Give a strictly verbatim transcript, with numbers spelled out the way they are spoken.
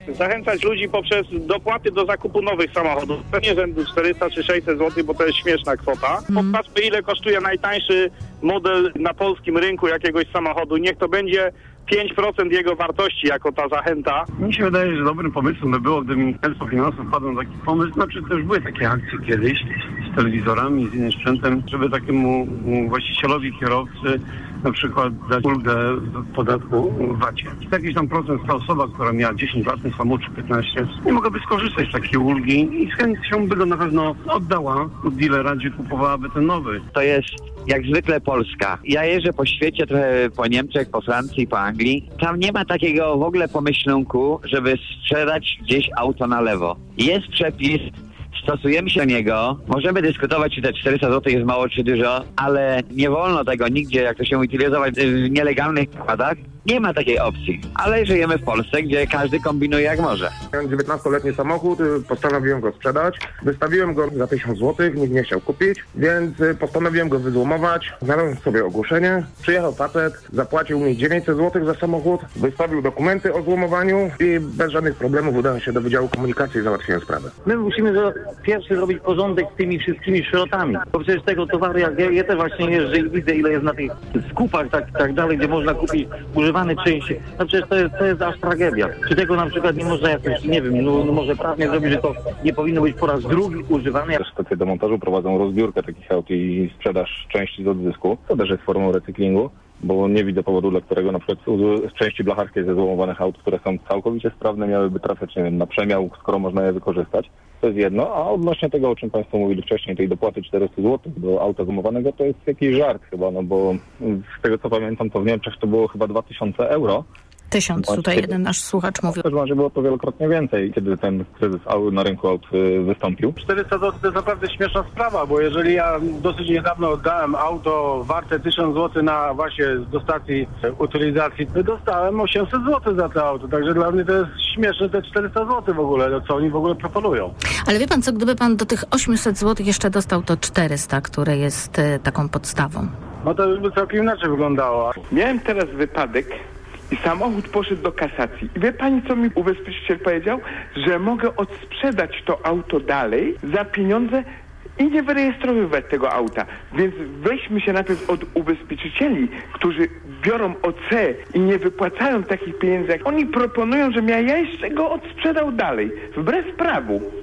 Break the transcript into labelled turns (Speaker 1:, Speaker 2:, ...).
Speaker 1: Zachęcać ludzi poprzez dopłaty do zakupu nowych samochodów. Pewnie rzędu czterysta czy sześćset złotych, bo to jest śmieszna kwota.
Speaker 2: Mm.
Speaker 1: Popatrzmy, ile kosztuje najtańszy model na polskim rynku jakiegoś samochodu. Niech to będzie pięć procent jego wartości jako ta zachęta.
Speaker 3: Mi się wydaje, że dobrym pomysłem by było, gdyby Ministerstwo Finansów wpadło na taki pomysł, znaczy to już były takie akcje kiedyś z telewizorami, z innym sprzętem, żeby takiemu właścicielowi, kierowcy na przykład dać ulgę w podatku w vacie. Jakiś tam procent ta osoba, która miała dziesięć lat, ten samochód czy piętnaście, nie mogłaby skorzystać z takiej ulgi i z chęcią by go na pewno oddała od dealera, gdzie kupowałaby ten nowy.
Speaker 4: To jest jak zwykle Polska. Ja jeżdżę po świecie, trochę po Niemczech, po Francji, po Anglii. Tam nie ma takiego w ogóle pomyślunku, żeby sprzedać gdzieś auto na lewo. Jest przepis, stosujemy się do niego. Możemy dyskutować, czy te czterysta złotych jest mało, czy dużo, ale nie wolno tego nigdzie, jak to się utylizować w nielegalnych nakładach. Nie ma takiej opcji, ale żyjemy w Polsce, gdzie każdy kombinuje jak może.
Speaker 5: Miałem dziewiętnastoletni samochód, postanowiłem go sprzedać. Wystawiłem go za tysiąc złotych, nikt nie chciał kupić, więc postanowiłem go wyzłomować. Znalazłem sobie ogłoszenie, przyjechał facet, zapłacił mi dziewięćset złotych za samochód, wystawił dokumenty o złomowaniu i bez żadnych problemów udałem się do Wydziału Komunikacji i załatwiłem sprawę.
Speaker 6: My musimy za- pierwszy zrobić porządek z tymi wszystkimi szrotami, bo przecież tego towaru, jak ja, ja też właśnie jeżdżę i widzę, ile jest na tych skupach tak, tak dalej, gdzie można kupić używane części. No przecież to jest, to jest aż tragedia. Czy tego na przykład nie można jakoś, nie wiem, no, no może prawnie zrobić, że to nie powinno być po raz drugi używane.
Speaker 7: Też stacje demontażu prowadzą rozbiórkę takich aut i sprzedaż części z odzysku. To też jest formą recyklingu, bo nie widzę powodu, dla którego na przykład z części blacharskie ze złomowanych aut, które są całkowicie sprawne, miałyby trafiać, nie wiem, na przemiał, skoro można je wykorzystać. To jest jedno, a odnośnie tego, o czym Państwo mówili wcześniej, tej dopłaty czterysta złotych do auta złomowanego, to jest jakiś żart chyba, no bo z tego co pamiętam, to w Niemczech to było chyba dwa tysiące euro.
Speaker 2: Tysiąc, tutaj jeden nasz słuchacz mówił.
Speaker 7: Też że było to wielokrotnie więcej, kiedy ten kryzys na rynku aut wystąpił.
Speaker 3: czterysta złotych to jest naprawdę śmieszna sprawa, bo jeżeli ja dosyć niedawno oddałem auto warte tysiąc złotych na właśnie do stacji utylizacji, to dostałem osiemset złotych za to auto, także dla mnie to jest śmieszne te czterysta złotych w ogóle, no co oni w ogóle proponują.
Speaker 2: Ale wie pan co, gdyby pan do tych osiemset złotych jeszcze dostał to czterysta, które jest e, taką podstawą?
Speaker 3: No to już by całkiem inaczej wyglądało.
Speaker 8: Miałem teraz wypadek i samochód poszedł do kasacji. I wie pani, co mi ubezpieczyciel powiedział? Że mogę odsprzedać to auto dalej za pieniądze i nie wyrejestrowywać tego auta. Więc weźmy się najpierw od ubezpieczycieli, którzy biorą O C i nie wypłacają takich pieniędzy, jak oni proponują, że ja jeszcze go odsprzedał dalej, wbrew prawu.